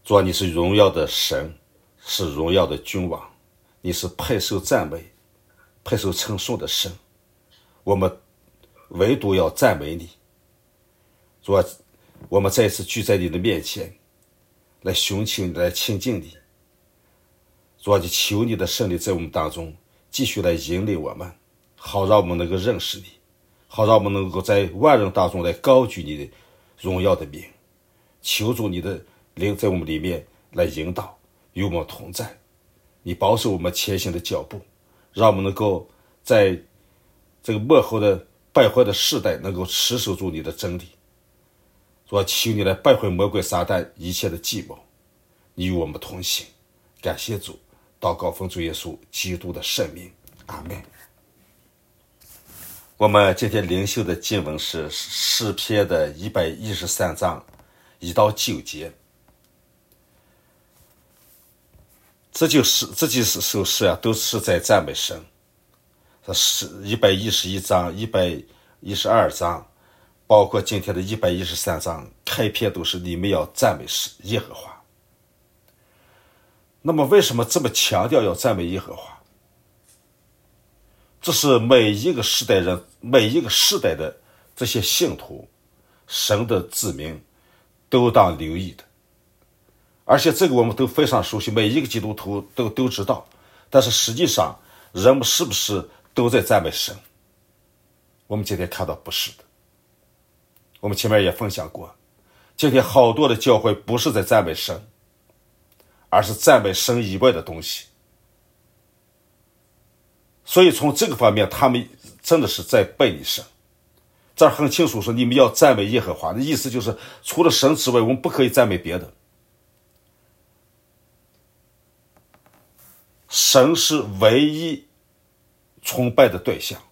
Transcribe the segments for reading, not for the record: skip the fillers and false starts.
主啊，你是荣耀的神，是荣耀的君王，你是配受赞美、配受称颂的神。我们唯独要赞美你。主啊，我们再次聚在你的面前，来寻求你，来亲近你。主啊，就求你的圣灵在我们当中继续来引领我们，好让我们能够认识你，好让我们能够在万人当中来高举你的荣耀的名。求主你的灵在我们里面来引导，与我们同在。你保守我们前行的脚步，让我们能够在这个末后的败坏的世代能够持守住你的真理。主啊，求你来败坏魔鬼撒旦一切的计谋，你与我们同行。感谢主，祷告奉主耶稣基督的圣名，阿们。我们今天灵修的经文是诗篇的113章1到9节。这几首诗啊，都是在赞美神。是111章、112章，包括今天的113章，开篇都是你们要赞美耶和华。那么为什么这么强调要赞美耶和华？这是每一个世代人、每一个世代的这些信徒，神的子民都当留意的。而且这个我们都非常熟悉，每一个基督徒都知道。但是实际上，人们是不是都在赞美神？我们今天看到不是的。我们前面也分享过，今天好多的教会不是在赞美神，而是赞美神以外的东西。所以从这个方面，他们真的是在背离神。这儿很清楚说，你们要赞美耶和华，的意思就是除了神之外，我们不可以赞美别的。神是唯一崇拜的对象，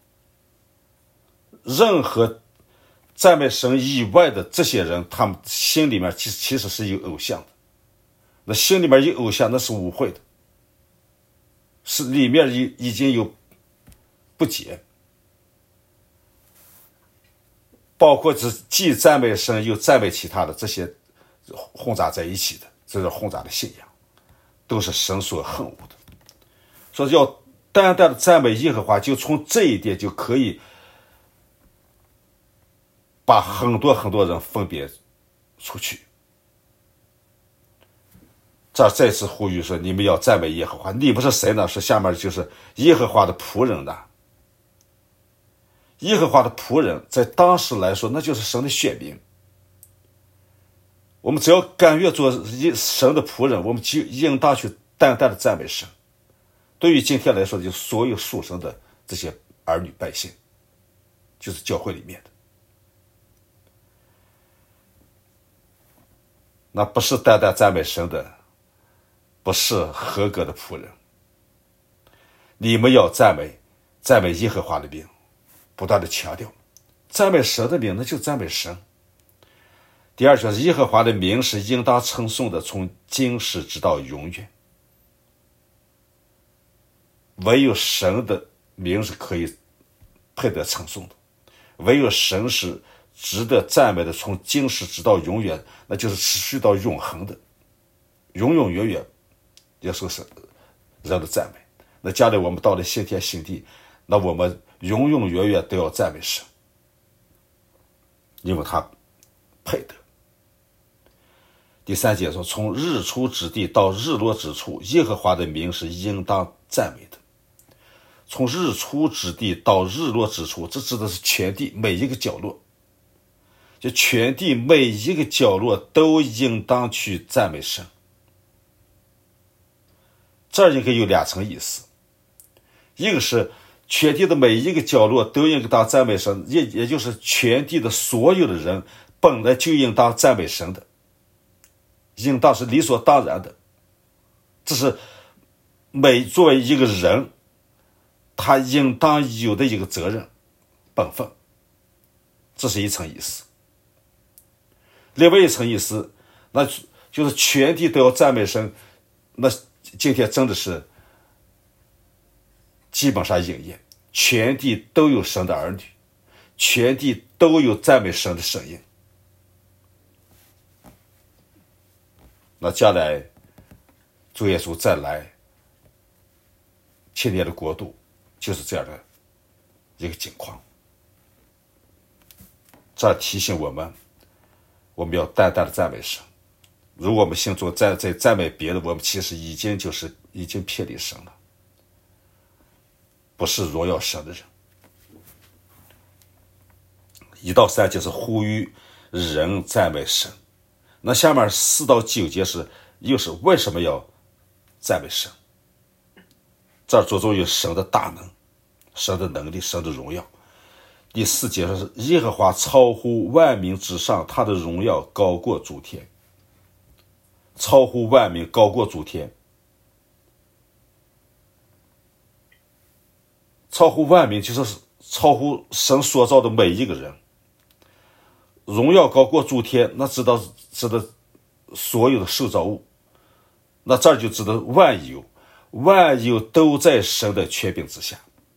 任何赞美神以外的这些人，他们心里面其实是有偶像的。那心里面有偶像，那是污秽的，是里面已经有不洁，包括既赞美神又赞美其他的这些混杂在一起的，这是混杂的信仰，都是神所恨恶的。所以要单单的赞美耶和华，就从这一点就可以把很多人分别出去。这再次呼吁说，你们要赞美耶和华。你们是谁呢？是下面就是耶和华的仆人呢。耶和华的仆人在当时来说，那就是神的选民。我们只要甘愿做神的仆人，我们就应当去单单的赞美神。对于今天来说，就所有属神的这些儿女百姓，就是教会里面的，那不是单单赞美神的，不是合格的仆人。你们要赞美耶和华的名，不断的强调，赞美神的名，那就赞美神。第二就是耶和华的名是应当称颂的，从今世直到永远。唯有神的名是可以配得称颂的，唯有神是值得赞美的，从今世直到永远，那就是持续到永恒的，永永远远也是人的赞美。那将来我们到了新天新地，那我们永永远远都要赞美神，因为他配得。第三节说，从日出之地到日落之处，耶和华的名是应当赞美的。从日出之地到日落之处，这指的是全地每一个角落，就全地每一个角落都应当去赞美神。这儿应该有两层意思，一个是全地的每一个角落都应当赞美神，也就是全地的所有的人本来就应当赞美神的，应当是理所当然的。这是作为一个人他应当有的一个责任本分，这是一层意思。另外一层意思，那就是全地都要赞美神，那今天真的是基本上应验，全地都有神的儿女，全地都有赞美神的声音。 那将来主耶稣再来千年的国度就是这样的一个境况。这提醒我们要单单的赞美神。如果我们心中在赞美别人，我们其实已经偏离神了，不是荣耀神的人。1到3节是呼吁人赞美神，那下面4到9节又是为什么要赞美神？这着重于神的大能、神的能力、神的荣耀。第4节是耶和华超乎万民之上，他的荣耀高过诸天。超乎万民，高过诸天。超乎万民就是超乎神所造的每一个人。荣耀高过诸天，那指的所有的受造物。那这儿就指的万有都在神的权柄之下。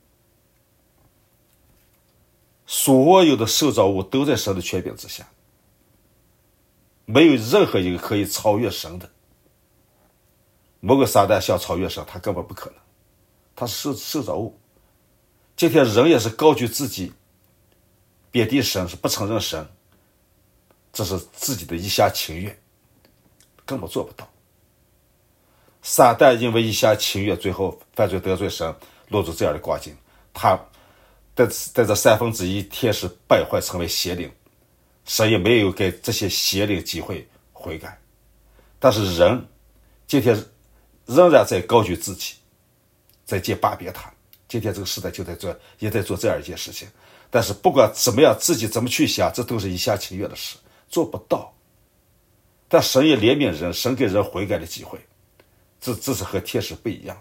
所有的受造物都在神的权柄之下，没有任何一个可以超越神的。魔鬼撒旦想超越神，他根本不可能，他是受造物。今天人也是高举自己，贬低神，是不承认神，这是自己的一厢情愿，根本做不到。撒旦因为一厢情愿，最后犯罪得罪神，落入这样的光景。他在这1/3天使败坏成为邪灵，神也没有给这些邪灵机会悔改。但是人今天仍然在高举自己，在借霸别他。今天这个时代也在做这样一件事情。但是不管怎么样，自己怎么去想，这都是一厢情愿的事，做不到。但神也怜悯人，神给人悔改的机会，这是和天使不一样的。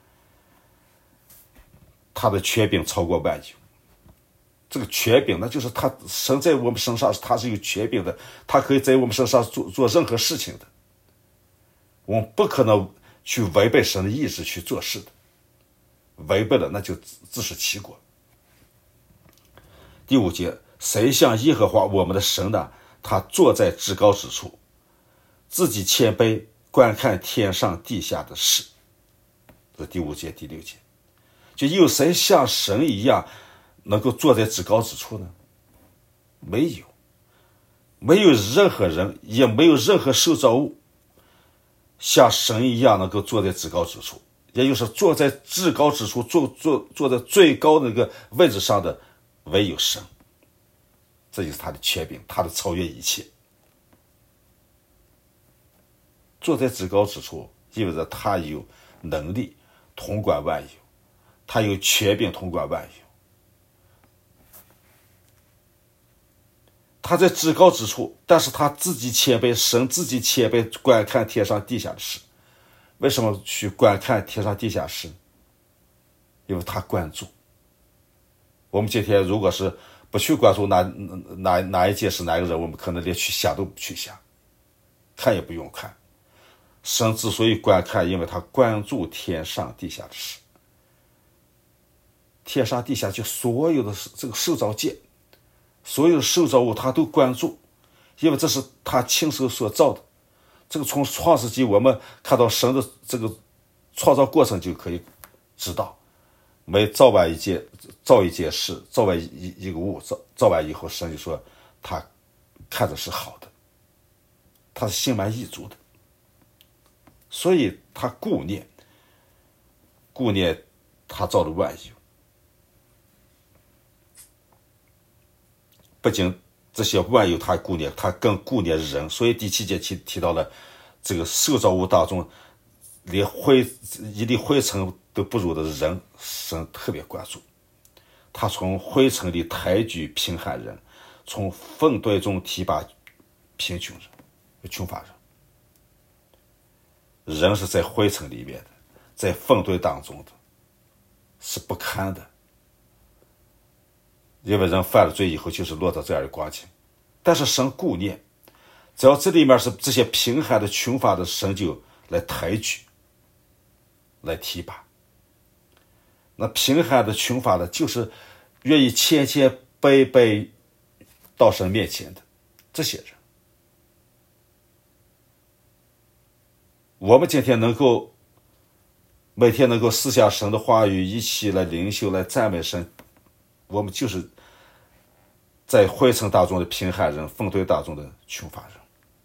他的权柄超过万有。这个权柄，那就是神在我们身上，他是有权柄的，他可以在我们身上做任何事情的。我们不可能去违背神的意志去做事的，违背了那就自食其果。第5节，谁像耶和华我们的神呢？他坐在至高之处，自己谦卑，观看天上地下的事。这第5节、第6节，就有谁像神一样能够坐在至高之处呢？没有，没有任何人，也没有任何受造物像神一样能够坐在至高之处，也就是坐在至高之处，坐在最高的那个位置上的唯有神。这就是他的权柄，他的超越一切。坐在至高之处，意味着他有能力统管万有，他有权柄统管万有。他在至高之处，但是他自己谦卑，神自己谦卑，观看天上地下的事。为什么去观看天上地下事？因为他关注。我们今天如果是不去关注哪一件事哪一个人，我们可能连去想都不去想，看也不用看。神之所以观看，因为他关注天上地下的事。天上地下就所有的这个受造界，所有的受造物他都关注，因为这是他亲手所造的。这个从创世纪我们看到神的这个创造过程就可以知道，每造完一件事，造完一个物，造完以后，神就说他看着是好的，他是心满意足的，所以他顾念他造的万有。不仅这些万有他顾念，他更顾念人。所以第7节提到了这个受造物当中连一粒灰尘都不如的人，神特别关注。他从灰尘里抬举贫寒人，从粪堆中提拔贫穷乏人。人是在灰尘里面的，在粪堆当中的，是不堪的。因为人犯了罪以后就是落到这样的光景，但是神顾念，只要这里面是这些贫寒的穷乏的，神就来抬举，来提拔。那贫寒的穷乏的，就是愿意谦谦卑卑到神面前的这些人。 我们今天能够每天能够思想神的话语，一起来灵修，来赞美神，我们就是在灰尘当中的贫寒人，粪堆当中的穷乏人。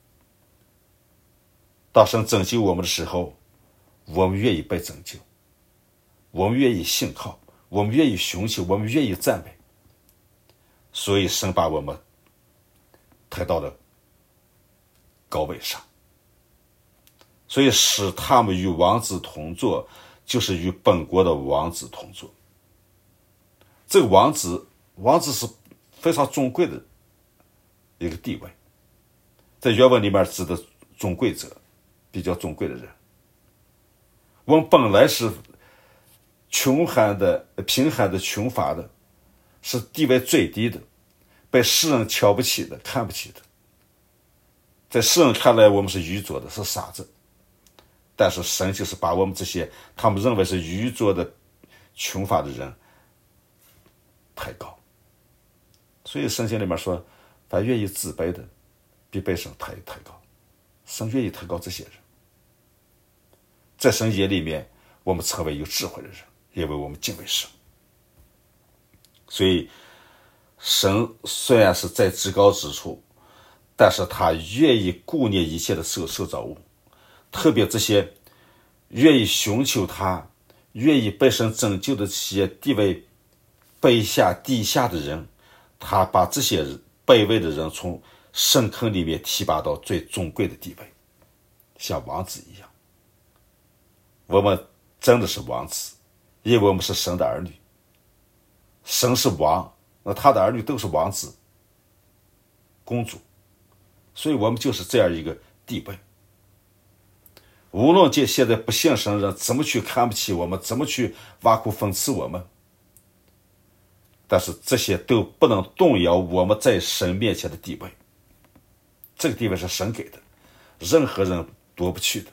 当神拯救我们的时候，我们愿意被拯救，我们愿意信靠，我们愿意寻求，我们愿意赞美，所以神把我们抬到了高位上。所以使他们与王子同坐，就是与本国的王子同坐。这个王子是非常尊贵的一个地位，在原文里面指的尊贵者，比较尊贵的人。我们本来是贫寒的、穷乏的，是地位最低的，被世人瞧不起的、看不起的。在世人看来，我们是愚拙的，是傻子。但是神就是把我们这些他们认为是愚拙的、穷乏的人抬高。所以圣经里面说，凡愿意自卑的，必被神抬高。神愿意抬高这些人。在神眼里面，我们成为有智慧的人，因为我们敬畏神。所以神虽然是在至高之处，但是他愿意顾念一切的受造物，特别这些愿意寻求他、愿意被神拯救的这些地位卑下、低下的人，他把这些卑微的人从深坑里面提拔到最尊贵的地位，像王子一样。我们真的是王子，因为我们是神的儿女。神是王，那他的儿女都是王子、公主，所以我们就是这样一个地位。无论现在不信神人怎么去看不起我们，怎么去挖苦讽刺我们，但是这些都不能动摇我们在神面前的地位。这个地位是神给的，任何人夺不去的。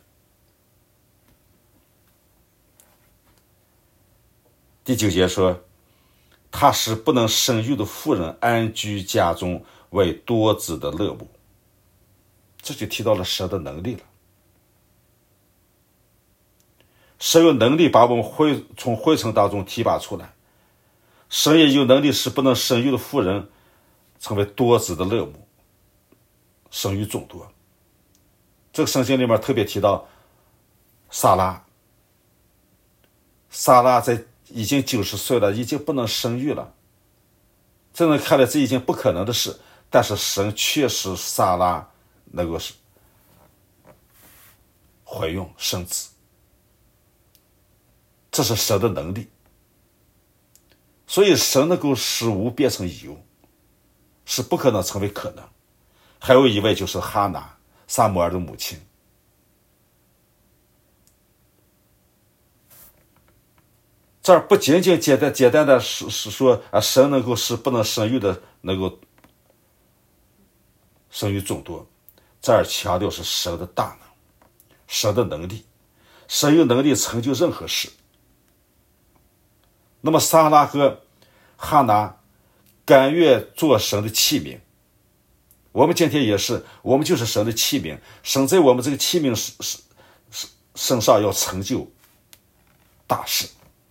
第9节说，他使不能生育的妇人安居家中，为多子的乐母。这就提到了神的能力了。神有能力把我们从灰尘当中提拔出来，神也有能力使不能生育的妇人成为多子的乐母，生育众多。这个圣经里面特别提到撒拉在已经90岁了，已经不能生育了。这人看来这已经不可能的事，但是神却使撒拉能够怀孕生子，这是神的能力。所以神能够使无变成有，是不可能成为可能。还有一位就是哈拿，撒母耳的母亲。这儿不仅仅简单的是说神能够使不能生育的能够生育众多，这儿强调是神的大能，神的能力，神有能力成就任何事。那么撒拉和哈拿甘愿做神的器皿，我们今天也是，我们就是神的器皿，神在我们这个器皿身上要成就大事。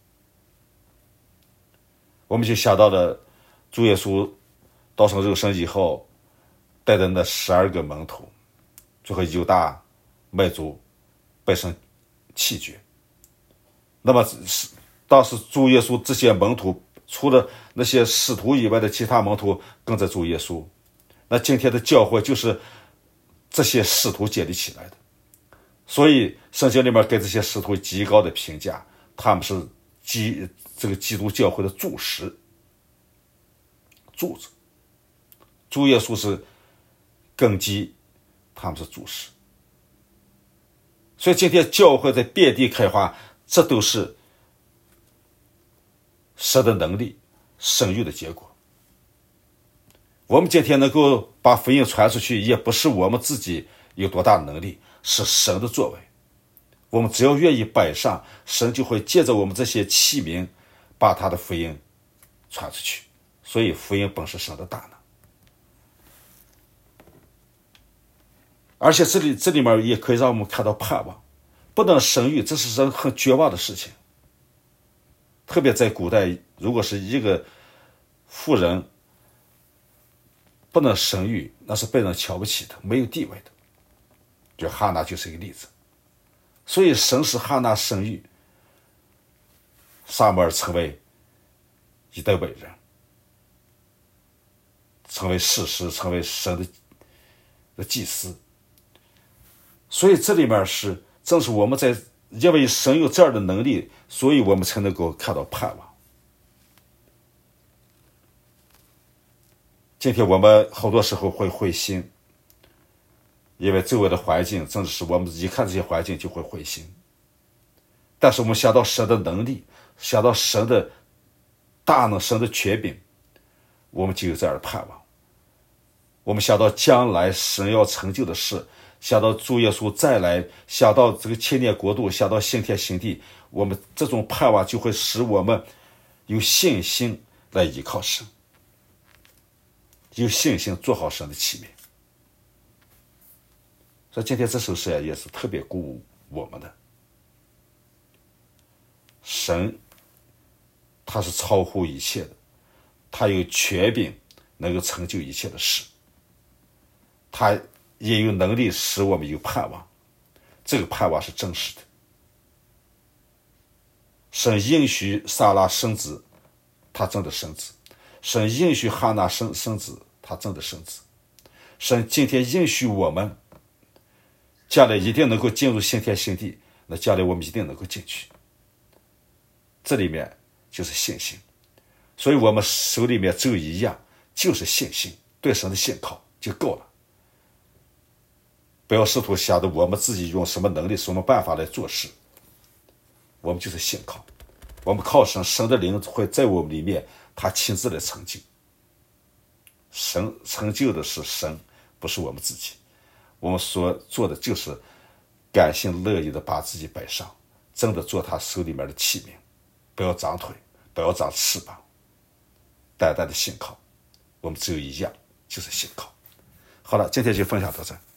我们就想到了主耶稣道成肉身以后带的那12个门徒，最后犹大卖主被神弃绝。那么当时主耶稣这些门徒，除了那些使徒以外的其他门徒跟着主耶稣，那今天的教会就是这些使徒建立起来的。所以圣经里面给这些使徒极高的评价，他们是这个基督教会的柱石、柱子。主耶稣是根基，他们是柱石。所以今天教会在遍地开花，这都是神的能力、生育的结果。我们今天能够把福音传出去，也不是我们自己有多大的能力，是神的作为。我们只要愿意摆上，神就会借着我们这些器皿把他的福音传出去。所以福音本是神的大能。而且这里面也可以让我们看到盼望。 不能生育，这是人很绝望的事情。特别在古代，如果是一个妇人不能生育，那是被人瞧不起的，没有地位的。就哈娜就是一个例子。所以神使哈娜生育，撒母耳成为一代伟人，成为士师，成为神的祭司。所以这里面正是我们因为神有这样的能力，所以我们才能够看到盼望。今天我们好多时候会灰心，因为周围的环境正是我们一看这些环境就会灰心。但是我们想到神的能力，想到神的大能，神的权柄，我们就有这样的盼望。我们想到将来神要成就的事，想到主耶稣再来，想到这个千年国度，想到新天新地，我们这种盼望就会使我们有信心来依靠神，有信心做好神的器皿。所以今天这首诗也是特别鼓舞我们的。神他是超乎一切的，他有权柄能够成就一切的事，他也有能力使我们有盼望，这个盼望是真实的。神应许撒拉生子，他真的生子；神应许哈娜生子，他真的生子；神今天应许我们将来一定能够进入新天新地，那将来我们一定能够进去。这里面就是信心，所以我们手里面只有一样，就是信心，对神的信靠就够了。不要试图想着我们自己用什么能力、什么办法来做事，我们就是信靠，我们靠神，神的灵会在我们里面，他亲自来成就。神成就的是神，不是我们自己。我们所做的就是甘心乐意的把自己摆上，真的做他手里面的器皿，不要长腿，不要长翅膀，淡淡的信靠。我们只有一样，就是信靠。好了，今天就分享到这。